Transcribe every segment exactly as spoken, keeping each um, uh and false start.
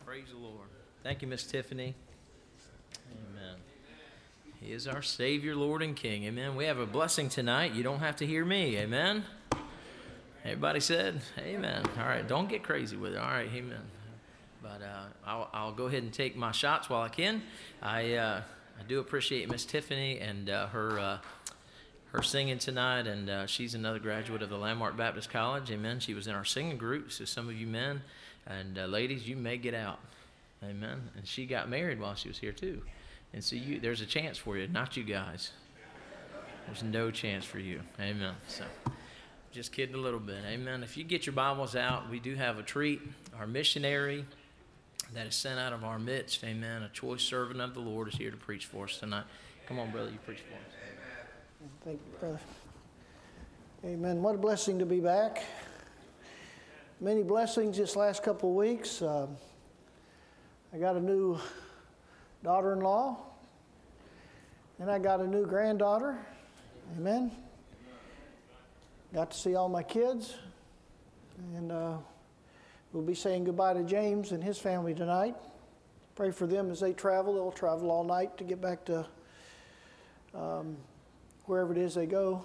Praise the Lord. Thank you, Miss Tiffany. Amen. He is our Savior, Lord, and King. Amen. We have a blessing tonight. You don't have to hear me. Amen. Everybody said, amen. All right, don't get crazy with it. All right, amen. But uh, I'll, I'll go ahead and take my shots while I can. I uh, I do appreciate Miss Tiffany and uh, her uh, her singing tonight, and uh, she's another graduate of the Landmark Baptist College. Amen. She was in our singing group, so some of you men and uh, ladies, you may get out. Amen. And she got married while she was here too. And so you, there's a chance for you, not you guys. There's no chance for you. Amen. So just kidding a little bit. Amen. If you get your Bibles out, we do have a treat. Our missionary that is sent out of our midst, amen, a choice servant of the Lord is here to preach for us tonight. Come on, brother, you preach for us. Thank you, brother. Amen. What a blessing to be back. Many blessings this last couple of weeks. Uh, I got a new daughter-in-law, and I got a new granddaughter. Amen. Got to see all my kids, and uh, we'll be saying goodbye to James and his family tonight. Pray for them as they travel. They'll travel all night to get back to um, wherever it is they go.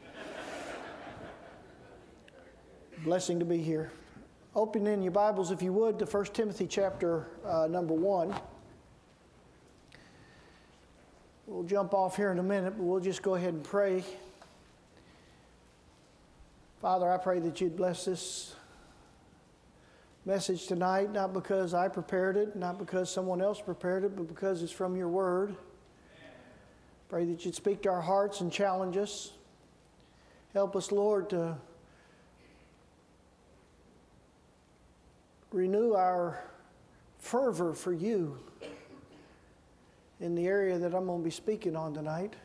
Blessing to be here. Open in your Bibles, if you would, to First Timothy chapter uh, number one. We'll jump off here in a minute, but we'll just go ahead and pray. Father, I pray that you'd bless this message tonight, not because I prepared it, not because someone else prepared it, but because it's from your word. Pray that you'd speak to our hearts and challenge us. Help us, Lord, to renew our fervor for you in the area that I'm going to be speaking on tonight.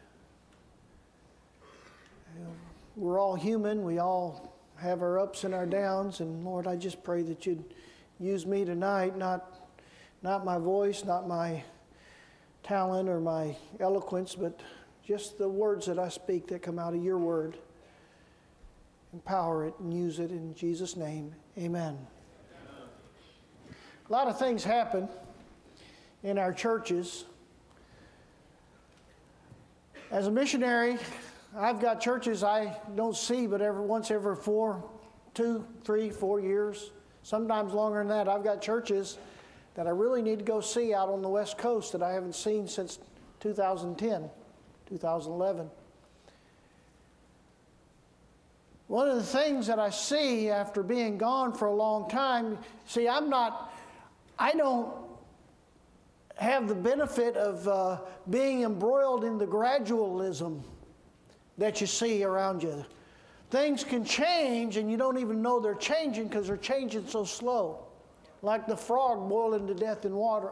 We're all human. We all have our ups and our downs. And Lord, I just pray that you'd use me tonight, not, not my voice, not my talent or my eloquence, but just the words that I speak that come out of your word. Empower it and use it in Jesus' name. Amen. A lot of things happen in our churches. As a missionary, I've got churches I don't see but every once every four, two, three, four years, sometimes longer than that. I've got churches that I really need to go see out on the West Coast that I haven't seen since two thousand ten, two thousand eleven. One of the things that I see after being gone for a long time, see, I'm not, I don't have the benefit of uh, being embroiled in the gradualism that you see around you. Things can change and you don't even know they're changing because they're changing so slow. Like the frog boiling to death in water.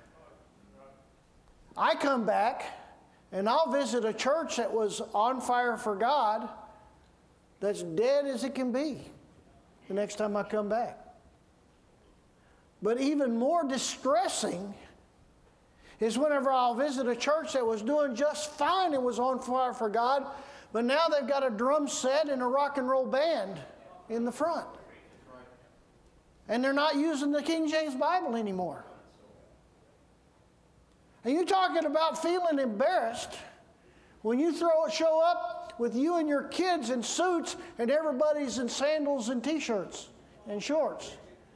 I come back and I'll visit a church that was on fire for God that's dead as it can be the next time I come back. But even more distressing is whenever I'll visit a church that was doing just fine and was on fire for God, but now they've got a drum set and a rock and roll band in the front. And they're not using the King James Bible anymore. And you're talking about feeling embarrassed when you throw show up with you and your kids in suits and everybody's in sandals and t-shirts and shorts.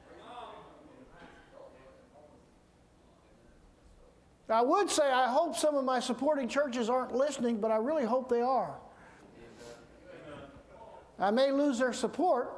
I would say I hope some of my supporting churches aren't listening, but I really hope they are. I may lose their support,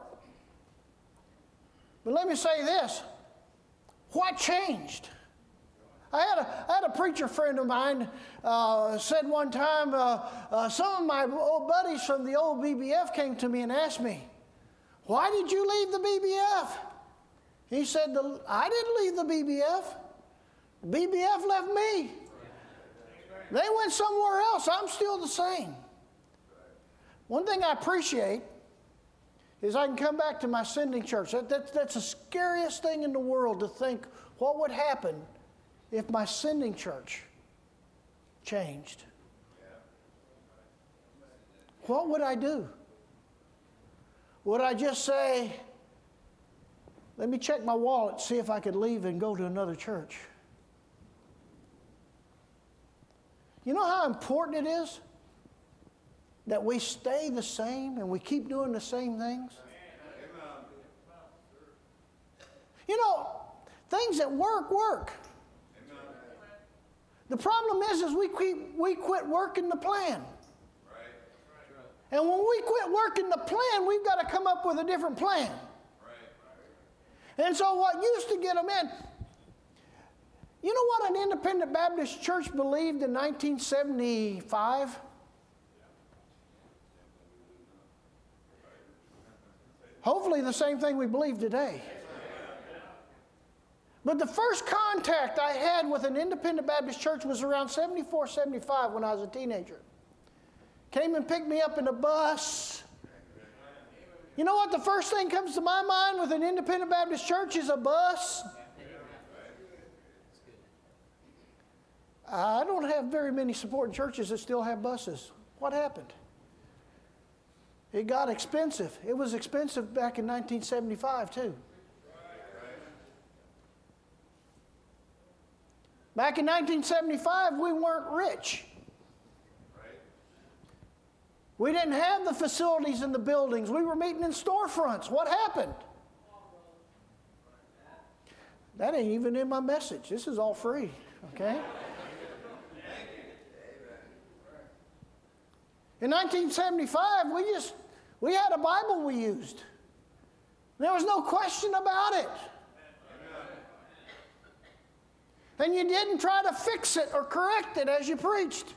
but let me say this. What changed? I had a, I had a preacher friend of mine uh, said one time, uh, uh, some of my old buddies from the old B B F came to me and asked me, why did you leave the B B F? He said, I didn't leave the B B F. B B F left me. They went somewhere else. I'm still the same. One thing I appreciate is I can come back to my sending church. That, that, that's the scariest thing in the world to think what would happen if my sending church changed. What would I do? Would I just say, let me check my wallet, see if I could leave and go to another church. You know how important it is that we stay the same and we keep doing the same things? You know, things that work, work. The problem is, is we keep, we quit working the plan. And when we quit working the plan, we've got to come up with a different plan. And so what used to get them in, you know what an independent Baptist church believed in nineteen seventy-five? Hopefully the same thing we believe today. But the first contact I had with an independent Baptist church was around seventy-four, seventy-five when I was a teenager. Came and picked me up in a bus. You know what the first thing comes to my mind with an independent Baptist church is a bus? I don't have very many supporting churches that still have buses. What happened? It got expensive. It was expensive back in nineteen seventy-five too. Back in nineteen seventy-five, we weren't rich. We didn't have the facilities in the buildings. We were meeting in storefronts. What happened? That ain't even in my message. This is all free, okay? In nineteen seventy-five, we just, we had a Bible we used. There was no question about it. And you didn't try to fix it or correct it as you preached.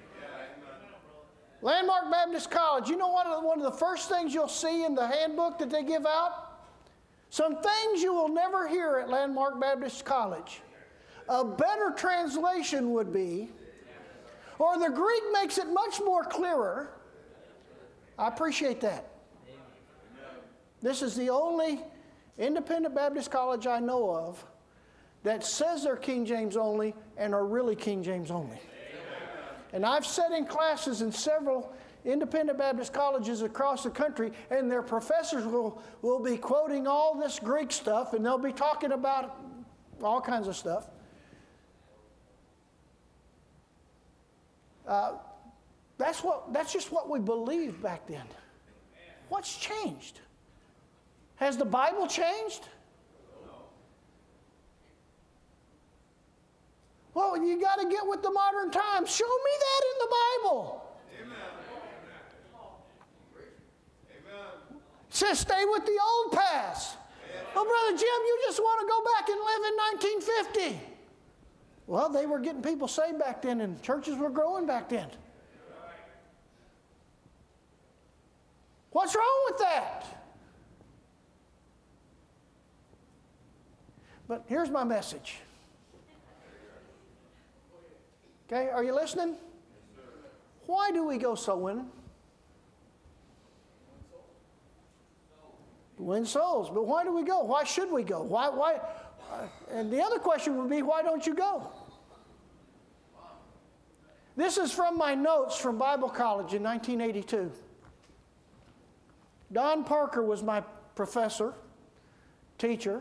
Landmark Baptist College, you know what? One of the first things you'll see in the handbook that they give out? Some things you will never hear at Landmark Baptist College. A better translation would be, or the Greek makes it much more clearer. I appreciate that. This is the only independent Baptist college I know of that says they're King James only and are really King James only. And I've sat in classes in several independent Baptist colleges across the country, and their professors will, will be quoting all this Greek stuff, and they'll be talking about all kinds of stuff. Uh, that's what. That's just what we believed back then. What's changed? Has the Bible changed? Well, you got to get with the modern times. Show me that in the Bible. Amen. Amen. It says stay with the old paths. Well, Brother Jim, you just want to go back and live in nineteen fifty. Well, they were getting people saved back then, and churches were growing back then. What's wrong with that? But here's my message. Okay, are you listening? Why do we go soul winning? To win souls. But why do we go? Why should we go? Why? Why? Uh, and the other question would be, why don't you go? This is from my notes from Bible college in nineteen eighty-two. Don Parker was my professor, teacher.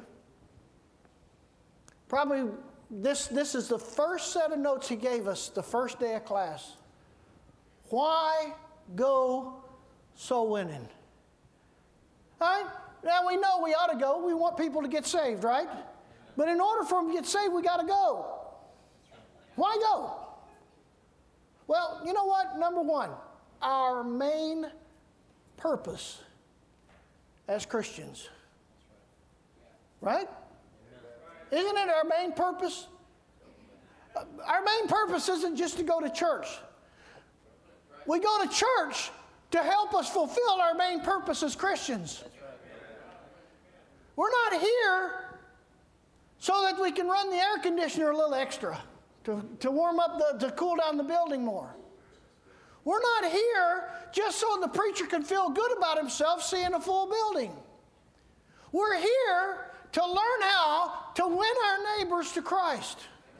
Probably this, this is the first set of notes he gave us the first day of class. Why go soul winning? All right? Now we know we ought to go. We want people to get saved, right? But in order for them to get saved, we got to go. Why go? Well, you know what? Number one, our main purpose as Christians. Right? Isn't it our main purpose? Our main purpose isn't just to go to church. We go to church to help us fulfill our main purpose as Christians. We're not here so that we can run the air conditioner a little extra to, to warm up, the, to cool down the building more. We're not here just so the preacher can feel good about himself seeing a full building. We're here to learn how to win our neighbors to Christ.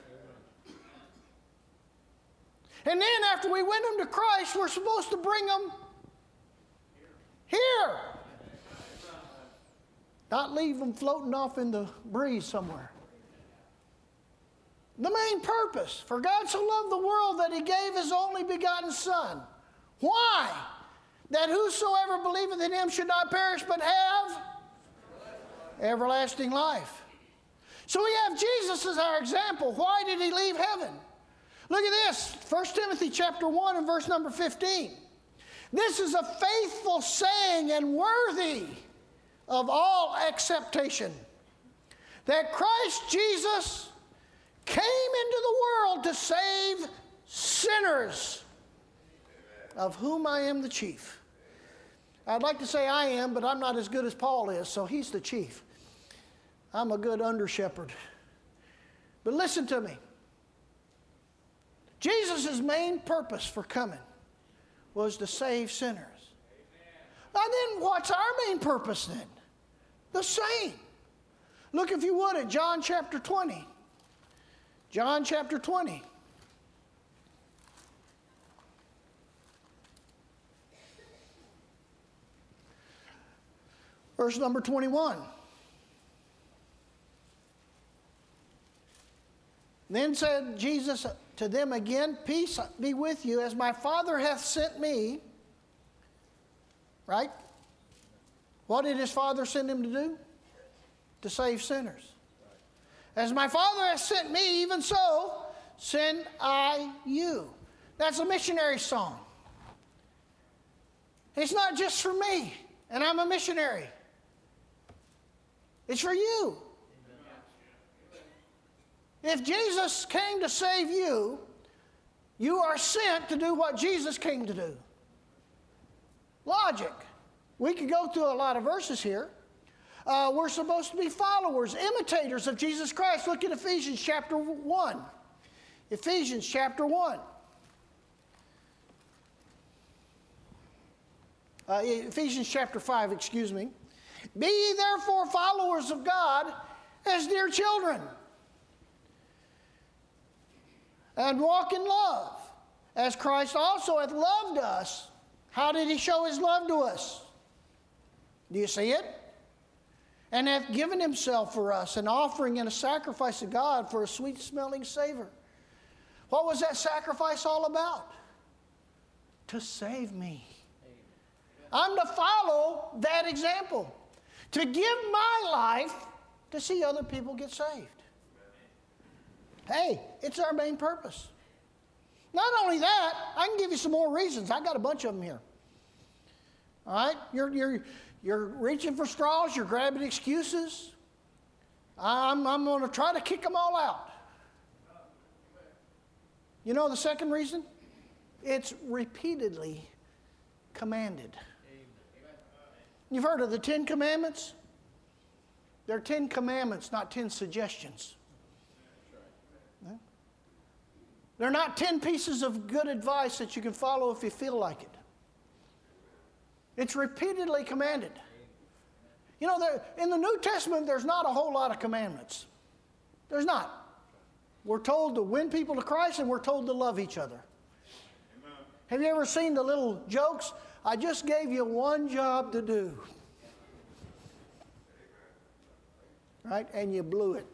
And then after we win them to Christ, we're supposed to bring them here. not leave them floating off in the breeze somewhere. The main purpose. For God so loved the world that he gave his only begotten Son. Why? That whosoever believeth in him should not perish but have everlasting life. So we have Jesus as our example. Why did he leave heaven? Look at this, First Timothy chapter one and verse number fifteen. This is a faithful saying and worthy of all acceptation, that Christ Jesus came into the world to save sinners, of whom I am the chief. I'd like to say I am, but I'm not as good as Paul is, so he's the chief. I'm a good under shepherd. But listen to me. Jesus' main purpose for coming was to save sinners. Now then, what's our main purpose then? The same. Look, if you would, at John chapter twenty. John chapter twenty. Verse number twenty-one. Then said Jesus to them again, peace be with you, as my Father hath sent me. Right? What did his Father send him to do? To save sinners. As my Father hath sent me, even so send I you. That's a missionary song. It's not just for me, and I'm a missionary. It's for you. If Jesus came to save you, you are sent to do what Jesus came to do. Logic. We could go through a lot of verses here. Uh, we're supposed to be followers, imitators of Jesus Christ. Look at Ephesians chapter one. Ephesians chapter one. Uh, Ephesians chapter five, excuse me. Be ye therefore followers of God as dear children, and walk in love, as Christ also hath loved us. How did he show his love to us? Do you see it? And hath given himself for us, an offering and a sacrifice to God for a sweet-smelling savor. What was that sacrifice all about? To save me. I'm to follow that example. To give my life to see other people get saved. Hey, it's our main purpose. Not only that, I can give you some more reasons. I got a bunch of them here. All right? You're, you're, you're reaching for straws. You're grabbing excuses. I'm, I'm going to try to kick them all out. You know the second reason? It's repeatedly commanded. You've heard of the Ten Commandments? They're Ten Commandments, not ten suggestions. They're not ten pieces of good advice that you can follow if you feel like it. It's repeatedly commanded. You know, there, in the New Testament, there's not a whole lot of commandments. There's not. We're told to win people to Christ, and we're told to love each other. Amen. Have you ever seen the little jokes? I just gave you one job to do. Right? And you blew it.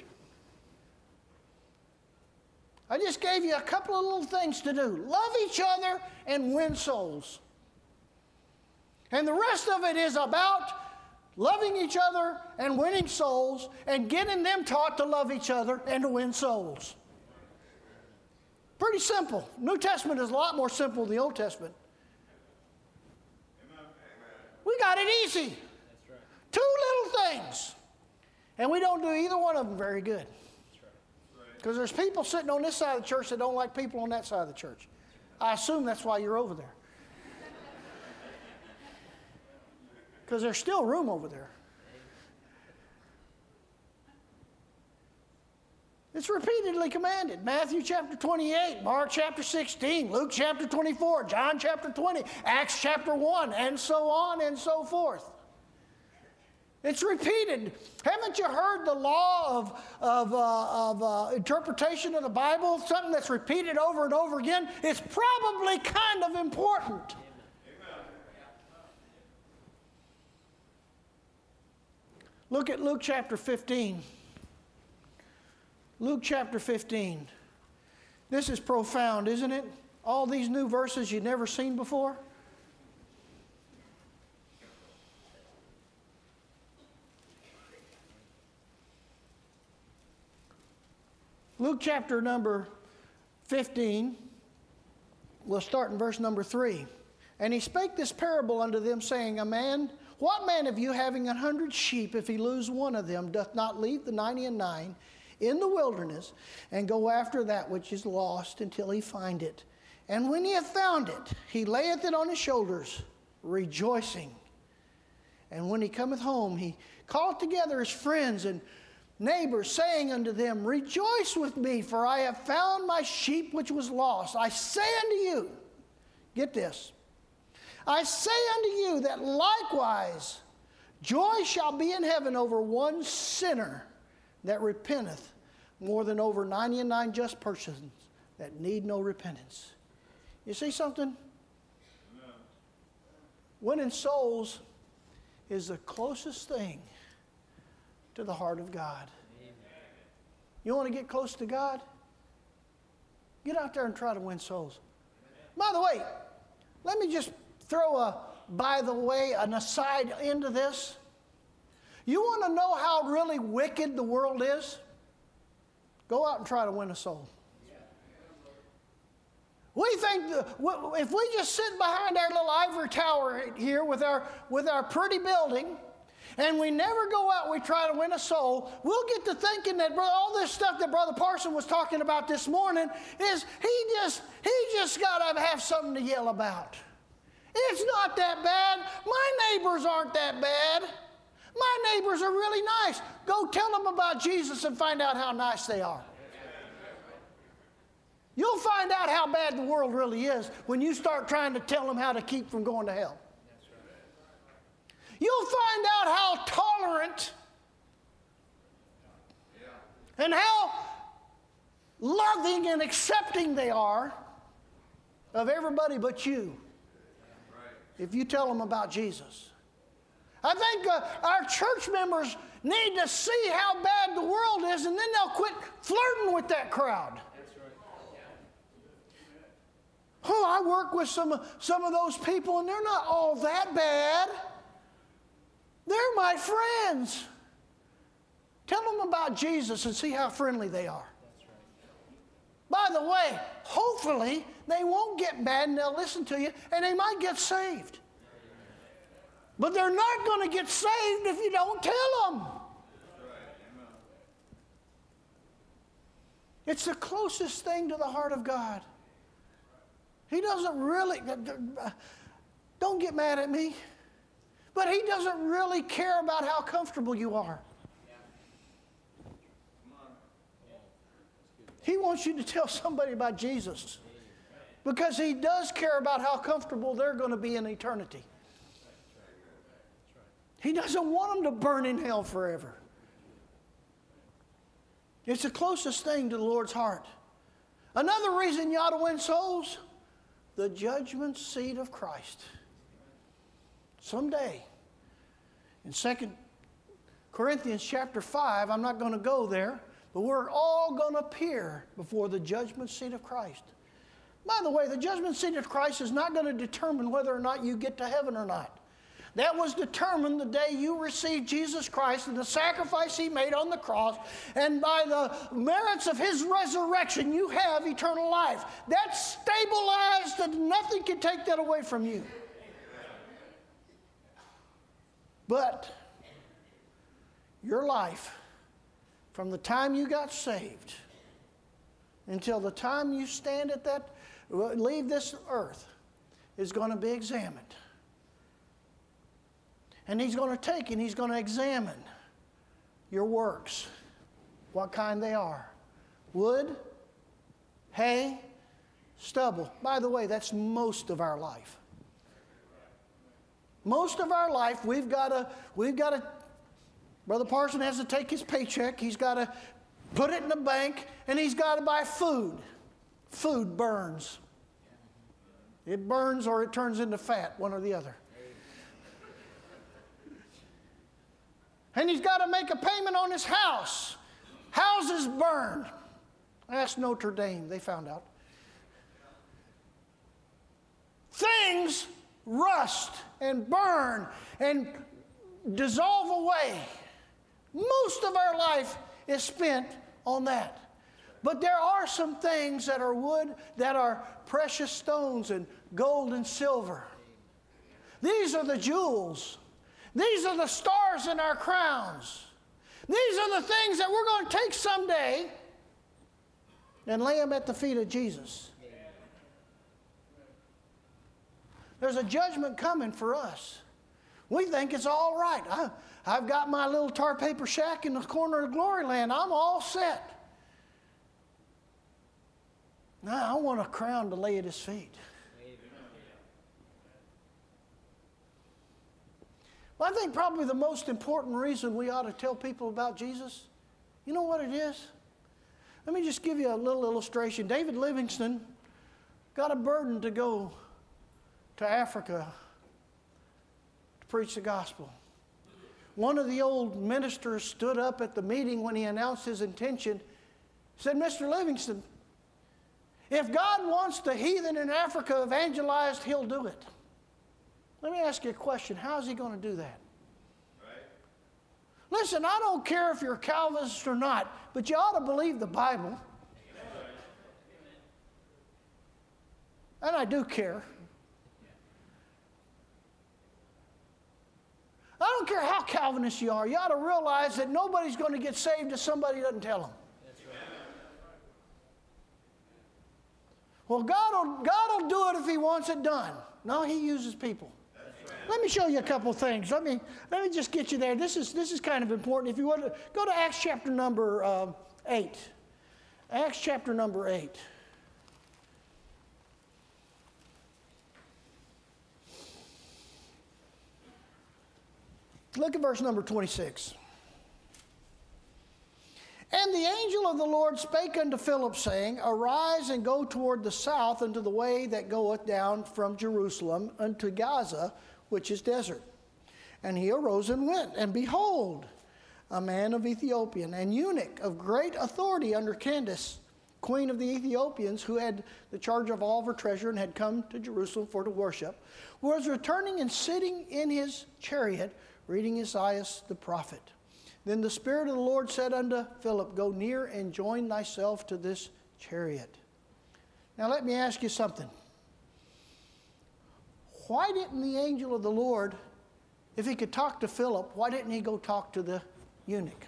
I just gave you a couple of little things to do. Love each other and win souls. And the rest of it is about loving each other and winning souls and getting them taught to love each other and to win souls. Pretty simple. New Testament is a lot more simple than the Old Testament. We got it easy. Two little things. And we don't do either one of them very good. Because there's people sitting on this side of the church that don't like people on that side of the church. I assume that's why you're over there. Because there's still room over there. It's repeatedly commanded. Matthew chapter twenty-eight, Mark chapter sixteen, Luke chapter twenty-four, John chapter twenty, Acts chapter one, and so on and so forth. It's repeated. Haven't you heard the law of, of, uh, of uh, interpretation of the Bible? Something that's repeated over and over again. It's probably kind of important. Amen. Look at Luke chapter fifteen. Luke chapter fifteen. This is profound, isn't it? All these new verses you've never seen before. Luke chapter number fifteen, we'll start in verse number three. And he spake this parable unto them, saying, A man, what man of you having an hundred sheep, if he lose one of them, doth not leave the ninety and nine in the wilderness, and go after that which is lost until he find it? And when he hath found it, he layeth it on his shoulders, rejoicing. And when he cometh home, he calleth together his friends and neighbors, saying unto them, Rejoice with me, for I have found my sheep which was lost. I say unto you, get this, I say unto you that likewise joy shall be in heaven over one sinner that repenteth, more than over ninety and nine just persons that need no repentance. You see something? Amen. Winning souls is the closest thing to the heart of God. Amen. You want to get close to God? Get out there and try to win souls. Amen. By the way, let me just throw a, by the way, an aside into this. You want to know how really wicked the world is? Go out and try to win a soul. We think the, if we just sit behind our little ivory tower here with our, with our pretty building, and we never go out, we try to win a soul, we'll get to thinking that all this stuff that Brother Parson was talking about this morning is he just, he just got to have something to yell about. It's not that bad. My neighbors aren't that bad. My neighbors are really nice. Go tell them about Jesus and find out how nice they are. You'll find out how bad the world really is when you start trying to tell them how to keep from going to hell. You'll find out how tolerant and how loving and accepting they are of everybody but you if you tell them about Jesus. I think uh, our church members need to see how bad the world is, and then they'll quit flirting with that crowd. Oh, I work with some, some of those people, and they're not all that bad. They're my friends. Tell them about Jesus and see how friendly they are. By the way, hopefully they won't get mad and they'll listen to you, and they might get saved. But they're not going to get saved if you don't tell them. It's the closest thing to the heart of God. He doesn't really, don't get mad at me, but he doesn't really care about how comfortable you are. He wants you to tell somebody about Jesus because he does care about how comfortable they're going to be in eternity. He doesn't want them to burn in hell forever. It's the closest thing to the Lord's heart. Another reason you ought to win souls, the judgment seat of Christ. Someday, in Second Corinthians chapter five, I'm not going to go there, but we're all going to appear before the judgment seat of Christ. By the way, the judgment seat of Christ is not going to determine whether or not you get to heaven or not. That was determined the day you received Jesus Christ and the sacrifice he made on the cross, and by the merits of his resurrection, you have eternal life. That's stabilized and nothing can take that away from you. But your life, from the time you got saved until the time you stand at that, leave this earth, is going to be examined. And he's going to take and he's going to examine your works, what kind they are. Wood, hay, stubble. By the way, that's most of our life. Most of our life, we've got to, we've got to, Brother Parson has to take his paycheck, he's got to put it in the bank, and he's got to buy food. Food burns. It burns or it turns into fat, one or the other. And he's got to make a payment on his house. Houses burned. That's Notre Dame, they found out. Things rust and burn and dissolve away. Most of our life is spent on that. But there are some things that are wood, that are precious stones and gold and silver. These are the jewels. These are the stars in our crowns. These are the things that we're going to take someday and lay them at the feet of Jesus. There's a judgment coming for us. We think it's all right. I, I've got my little tar paper shack in the corner of Glory Land. I'm all set. Now I want a crown to lay at his feet. Well, I think probably the most important reason we ought to tell people about Jesus, you know what it is? Let me just give you a little illustration. David Livingstone got a burden to go to Africa to preach the gospel. One of the old ministers stood up at the meeting when he announced his intention, said, Mister Livingstone, if God wants the heathen in Africa evangelized, he'll do it. Let me ask you a question. How is he going to do that? Right. Listen, I don't care if you're a Calvinist or not, but you ought to believe the Bible. Amen. And I do care. I don't care how Calvinist you are. You ought to realize that nobody's going to get saved if somebody doesn't tell them. Well, God will, God will do it if he wants it done. No, he uses people. Let me show you a couple things. Let me, let me just get you there. This is, this is kind of important. If you want to go to Acts chapter number uh, eight. Acts chapter number eight. Look at verse number twenty-six. And the angel of the Lord spake unto Philip, saying, Arise and go toward the south unto the way that goeth down from Jerusalem unto Gaza, which is desert. And he arose and went, and behold, a man of Ethiopian, an eunuch of great authority under Candace, queen of the Ethiopians, who had the charge of all of her treasure and had come to Jerusalem for to worship, was returning and sitting in his chariot, reading Isaiah the prophet. Then the Spirit of the Lord said unto Philip, Go near and join thyself to this chariot. Now let me ask you something. Why didn't the angel of the Lord, if he could talk to Philip, why didn't he go talk to the eunuch?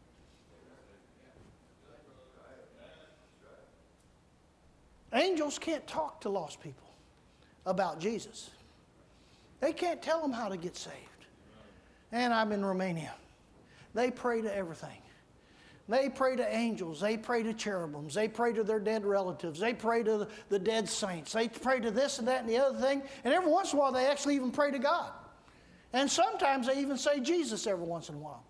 Angels can't talk to lost people about Jesus. They can't tell them how to get saved. And I'm in Romania. They pray to everything. They pray to angels. They pray to cherubims. They pray to their dead relatives. They pray to the, the dead saints. They pray to this and that and the other thing. And every once in a while, they actually even pray to God. And sometimes they even say Jesus every once in a while.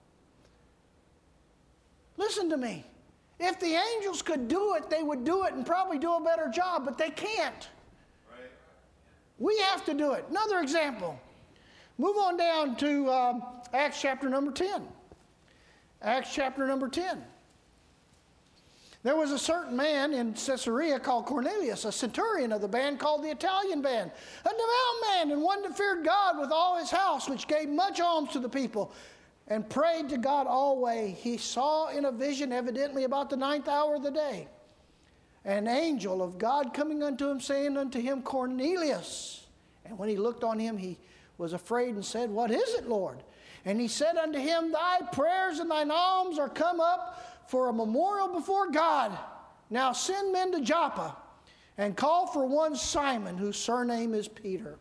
Listen to me. If the angels could do it, they would do it and probably do a better job, but they can't. Right. We have to do it. Another example. Move on down to um, Acts chapter number ten. Acts chapter number ten. There was a certain man in Caesarea called Cornelius, a centurion of the band called the Italian band, a devout man and one that feared God with all his house, which gave much alms to the people and prayed to God always. He saw in a vision, evidently about the ninth hour of the day, an angel of God coming unto him, saying unto him, Cornelius. And when he looked on him, he was afraid and said, What is it, Lord? And he said unto him, Thy prayers and thine alms are come up for a memorial before God. Now send men to Joppa and call for one Simon, whose surname is Peter.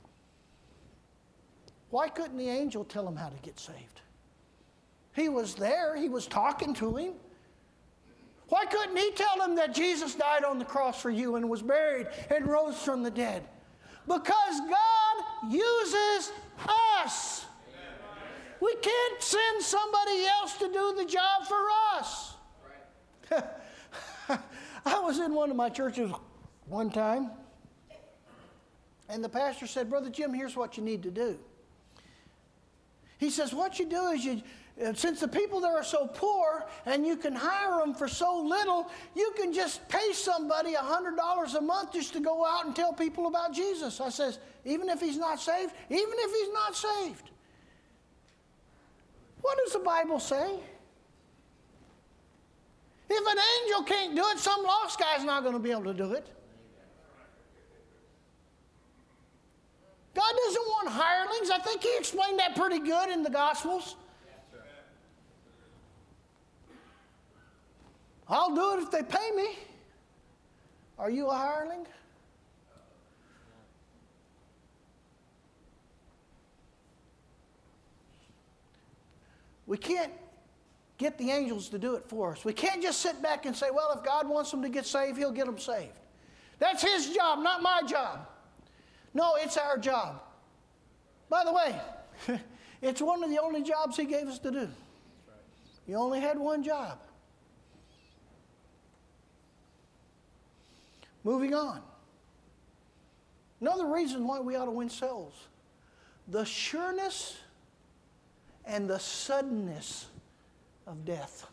Why couldn't the angel tell him how to get saved? He was there. He was talking to him. Why couldn't he tell him that Jesus died on the cross for you and was buried and rose from the dead? Because God uses us. We can't send somebody else to do the job for us. Right. I was in one of my churches one time, and the pastor said, Brother Jim, here's what you need to do. He says, what you do is you, since the people there are so poor and you can hire them for so little, you can just pay somebody one hundred dollars a month just to go out and tell people about Jesus. I says, even if he's not saved? Even if he's not saved. What does the Bible say? If an angel can't do it, some lost guy's not going to be able to do it. God doesn't want hirelings. I think he explained that pretty good in the Gospels. I'll do it if they pay me. Are you a hireling? We can't get the angels to do it for us. We can't just sit back and say, well, if God wants them to get saved, he'll get them saved. That's his job, not my job. No, it's our job. By the way, it's one of the only jobs he gave us to do. You only had one job. Moving on. Another reason why we ought to win souls. The sureness and the suddenness of death.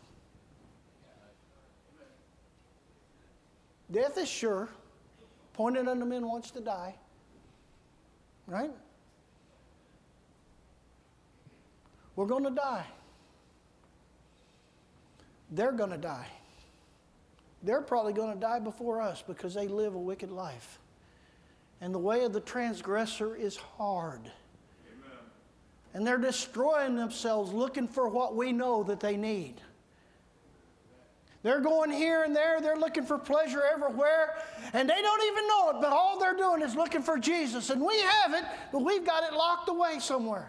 Death is sure. Pointed unto men wants to die. Right? We're going to die. They're going to die. They're probably going to die before us because they live a wicked life. And the way of the transgressor is hard. Amen. And they're destroying themselves looking for what we know that they need. They're going here and there. They're looking for pleasure everywhere. And they don't even know it, but all they're doing is looking for Jesus. And we have it, but we've got it locked away somewhere.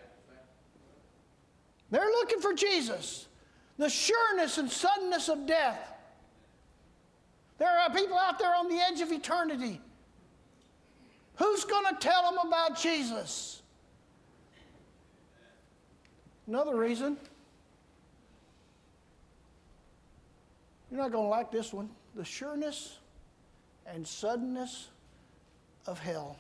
They're looking for Jesus. The sureness and suddenness of death. There are people out there on the edge of eternity. Who's going to tell them about Jesus? Another reason. You're not going to like this one. The sureness and suddenness of hell.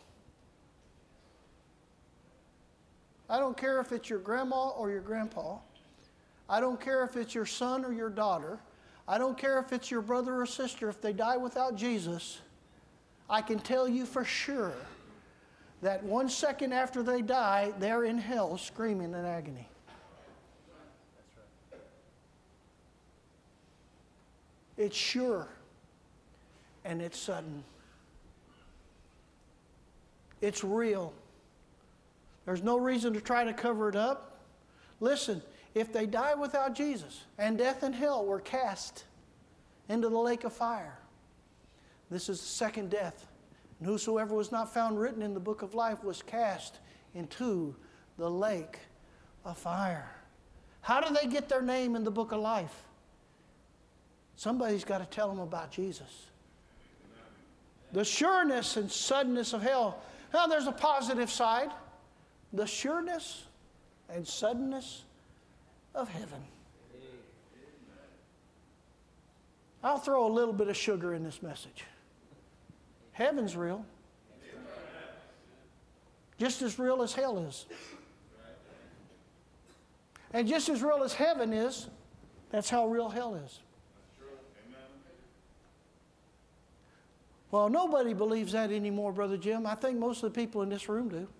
I don't care if it's your grandma or your grandpa. I don't care if it's your son or your daughter. I don't care if it's your brother or sister. If they die without Jesus, I can tell you for sure that one second after they die, they're in hell screaming in agony. It's sure and it's sudden. It's real. There's no reason to try to cover it up. Listen, if they die without Jesus and death and hell were cast into the lake of fire, this is the second death. And whosoever was not found written in the book of life was cast into the lake of fire. How do they get their name in the book of life? Somebody's got to tell them about Jesus. The sureness and suddenness of hell. Now there's a positive side. The sureness and suddenness of heaven. I'll throw a little bit of sugar in this message. Heaven's real. Just as real as hell is. And just as real as heaven is, that's how real hell is. Well, nobody believes that anymore, Brother Jim. I think most of the people in this room do. Amen.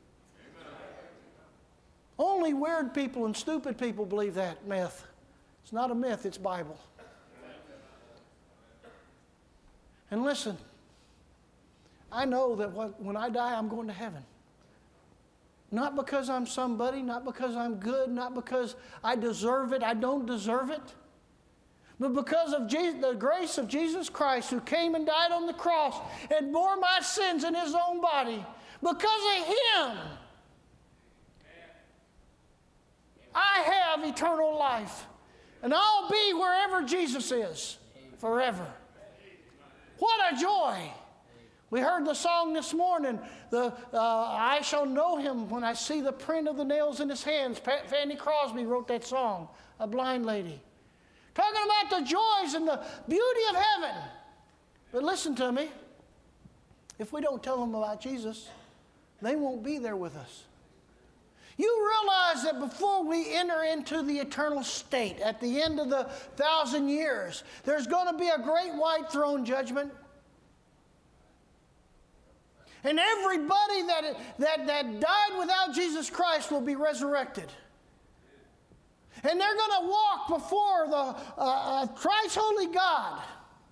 Only weird people and stupid people believe that myth. It's not a myth, it's Bible. And listen, I know that when I die, I'm going to heaven. Not because I'm somebody, not because I'm good, not because I deserve it. I don't deserve it. But because of Jesus, the grace of Jesus Christ, who came and died on the cross and bore my sins in his own body, because of him, I have eternal life. And I'll be wherever Jesus is forever. What a joy. We heard the song this morning, the, uh, I shall know him when I see the print of the nails in his hands. Pat, Fanny Crosby wrote that song, a blind lady. Talking about the joys and the beauty of heaven. But listen to me. If we don't tell them about Jesus, they won't be there with us. You realize that before we enter into the eternal state, at the end of the thousand years, there's going to be a great white throne judgment. And everybody that, that, that died without Jesus Christ will be resurrected. And they're going to walk before the uh, uh, Christ Holy God.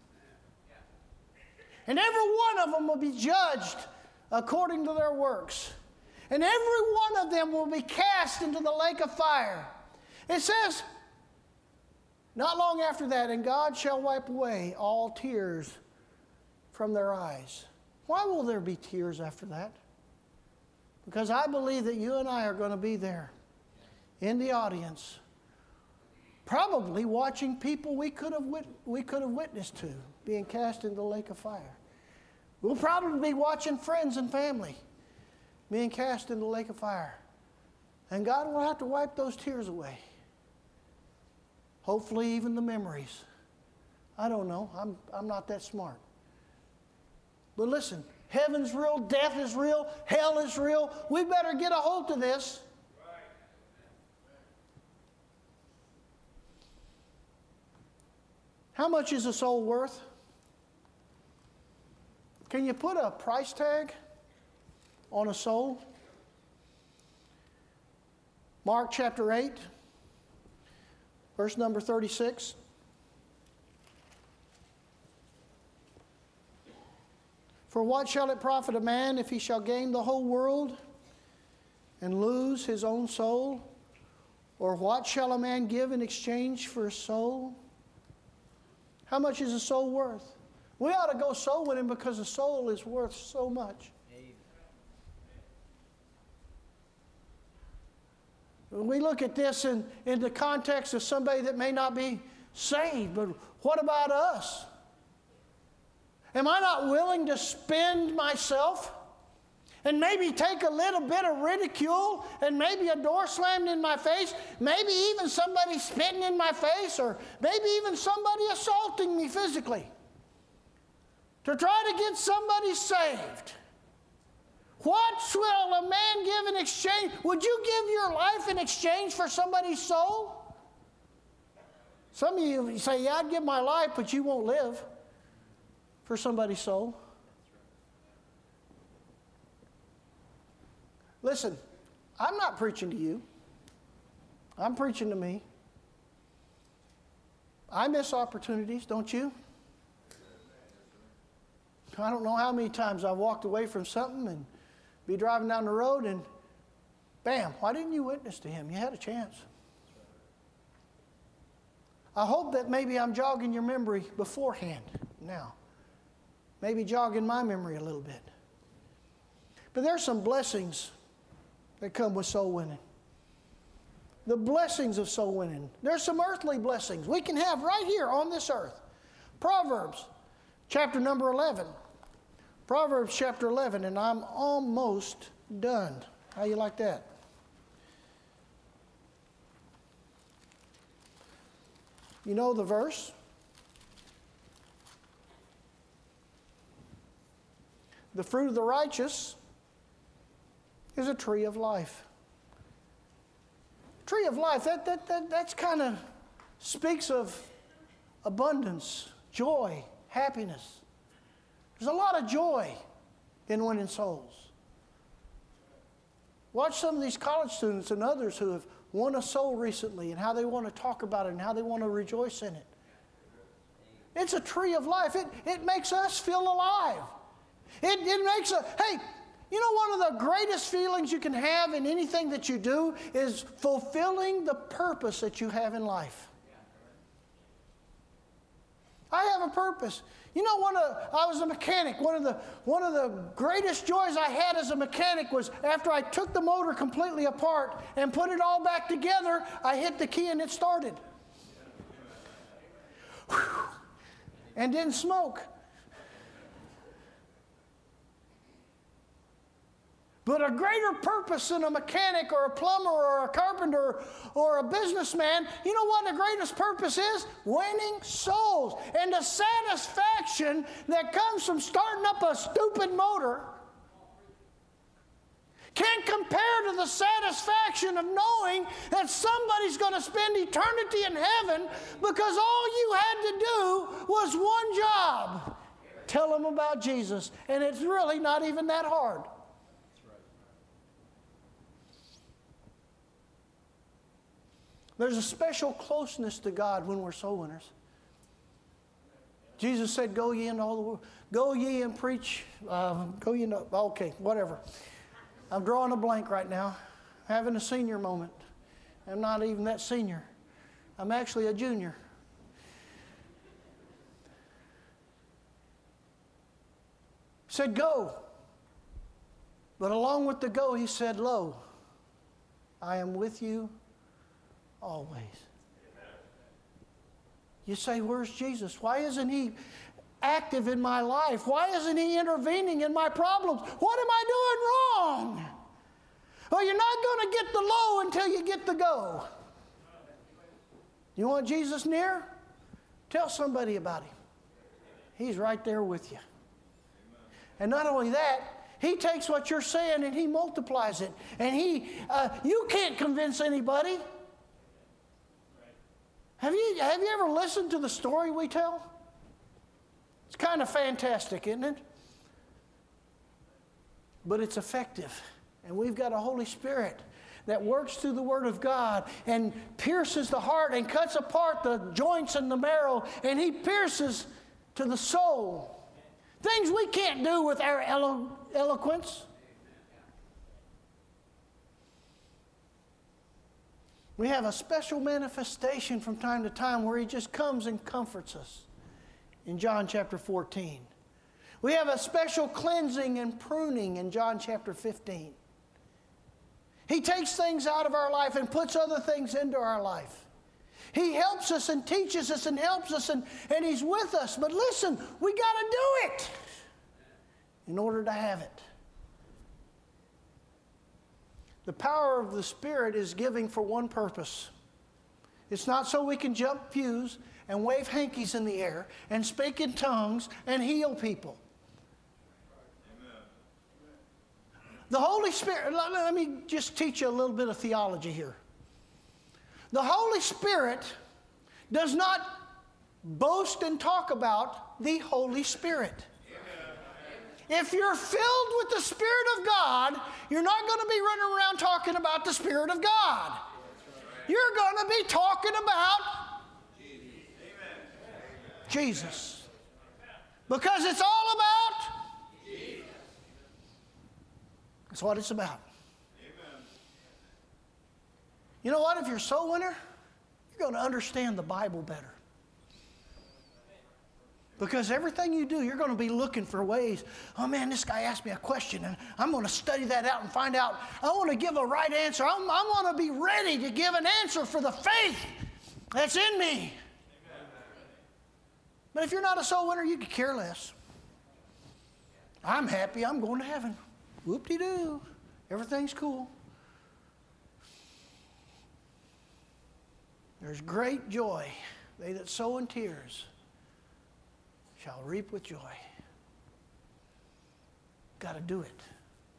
And every one of them will be judged according to their works. And every one of them will be cast into the lake of fire. It says, not long after that, and God shall wipe away all tears from their eyes. Why will there be tears after that? Because I believe that you and I are going to be there in the audience, probably watching people we could have wit- we could have witnessed to being cast into the lake of fire. We'll probably be watching friends and family being cast in the lake of fire. And God will have to wipe those tears away. Hopefully even the memories. I don't know. I'm, I'm not that smart. But listen, heaven's real, death is real, hell is real. We better get a hold of this. How much is a soul worth? Can you put a price tag on a soul? Mark chapter eight, verse number thirty-six. For what shall it profit a man if he shall gain the whole world and lose his own soul? Or what shall a man give in exchange for a soul? How much is a soul worth? We ought to go soul winning because a soul is worth so much. We look at this in, in the context of somebody that may not be saved, but what about us? Am I not willing to spend myself and maybe take a little bit of ridicule and maybe a door slammed in my face, maybe even somebody spitting in my face, or maybe even somebody assaulting me physically to try to get somebody saved? What will a man give in exchange? Would you give your life in exchange for somebody's soul? Some of you say, yeah, I'd give my life, but you won't live for somebody's soul. Listen, I'm not preaching to you. I'm preaching to me. I miss opportunities, don't you? I don't know how many times I've walked away from something and be driving down the road and bam, why didn't you witness to him? You had a chance. I hope that maybe I'm jogging your memory beforehand now. Maybe jogging my memory a little bit. But there's some blessings that come with soul winning. The blessings of soul winning. There's some earthly blessings we can have right here on this earth. Proverbs chapter number eleven. Proverbs chapter eleven, and I'm almost done. How you like that? You know the verse? The fruit of the righteous is a tree of life. Tree of life, that, that, that that's kind of speaks of abundance, joy, happiness. There's a lot of joy in winning souls. Watch some of these college students and others who have won a soul recently and how they want to talk about it and how they want to rejoice in it. It's a tree of life. It, it makes us feel alive. It, it makes a, hey, you know, one of the greatest feelings you can have in anything that you do is fulfilling the purpose that you have in life. I have a purpose. You know, one of, I was a mechanic. One of the one of the greatest joys I had as a mechanic was after I took the motor completely apart and put it all back together, I hit the key and it started. Whew. And didn't smoke. But a greater purpose than a mechanic or a plumber or a carpenter or a businessman, you know what the greatest purpose is? Winning souls. And the satisfaction that comes from starting up a stupid motor can't compare to the satisfaction of knowing that somebody's going to spend eternity in heaven because all you had to do was one job. Tell them about Jesus. And it's really not even that hard. There's a special closeness to God when we're soul winners. Jesus said, go ye into all the world. Go ye and preach. Uh, go ye into, okay, whatever. I'm drawing a blank right now. Having a senior moment. I'm not even that senior. I'm actually a junior. He said, go. But along with the go, he said, lo, I am with you always. You say, where's Jesus? Why isn't he active in my life? Why isn't he intervening in my problems? What am I doing wrong? Well, you're not going to get the low until you get the go. You want Jesus near? Tell somebody about him. He's right there with you. And not only that, he takes what you're saying and he multiplies it. And he, uh, you can't convince anybody. Have you, have you ever listened to the story we tell? It's kind of fantastic, isn't it? But it's effective. And we've got a Holy Spirit that works through the Word of God and pierces the heart and cuts apart the joints and the marrow, and he pierces to the soul. Things we can't do with our elo- eloquence. We have a special manifestation from time to time where he just comes and comforts us in John chapter fourteen. We have a special cleansing and pruning in John chapter fifteen. He takes things out of our life and puts other things into our life. He helps us and teaches us and helps us and, and he's with us. But listen, we got to do it in order to have it. The power of the Spirit is giving for one purpose. It's not so we can jump pews and wave hankies in the air and speak in tongues and heal people. Amen. The Holy Spirit, let, let me just teach you a little bit of theology here. The Holy Spirit does not boast and talk about the Holy Spirit. If you're filled with the Spirit of God, you're not going to be running around talking about the Spirit of God. You're going to be talking about Jesus. Because it's all about Jesus. That's what it's about. You know what? If you're a soul winner, you're going to understand the Bible better. Because everything you do, you're going to be looking for ways. Oh man, this guy asked me a question, and I'm going to study that out and find out. I want to give a right answer. I'm, I'm going to be ready to give an answer for the faith that's in me. Amen. But if you're not a soul winner, you could care less. I'm happy. I'm going to heaven. Whoop-de-doo. Everything's cool. There's great joy. They that sow in tears shall reap with joy. Got to do it.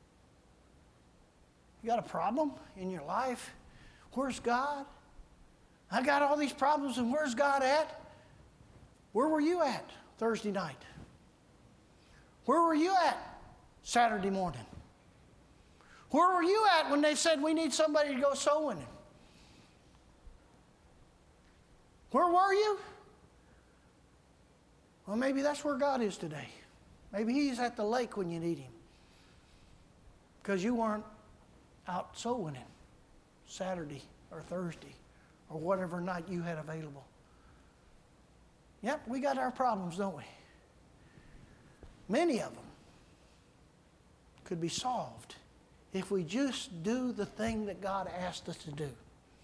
You got a problem in your life? Where's God? I got all these problems, and where's God at? Where were you at Thursday night? Where were you at Saturday morning? Where were you at when they said we need somebody to go soul winning? Where were you? Well, maybe that's where God is today. Maybe he's at the lake when you need him. Because you weren't out soul winning Saturday or Thursday or whatever night you had available. Yep, we got our problems, don't we? Many of them could be solved if we just do the thing that God asked us to do.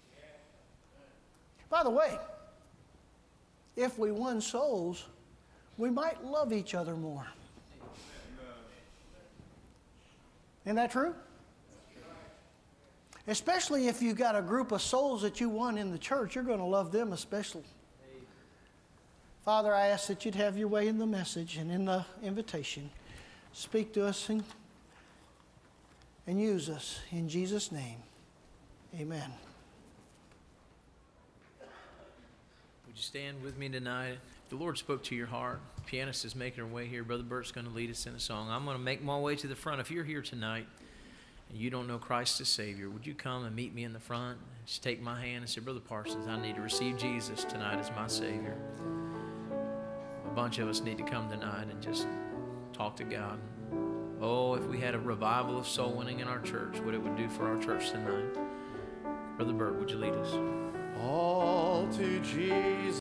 By the way, if we won souls, we might love each other more. Isn't that true? Especially if you've got a group of souls that you won in the church, you're going to love them especially. Father, I ask that you'd have your way in the message and in the invitation. Speak to us and and use us. In Jesus' name, amen. Would you stand with me tonight? If the Lord spoke to your heart, the pianist is making her way here. Brother Bert's going to lead us in a song. I'm going to make my way to the front. If you're here tonight and you don't know Christ as Savior, would you come and meet me in the front? Just take my hand and say, Brother Parsons, I need to receive Jesus tonight as my Savior. A bunch of us need to come tonight and just talk to God. Oh, if we had a revival of soul winning in our church, what it would do for our church tonight. Brother Bert, would you lead us? All to Jesus.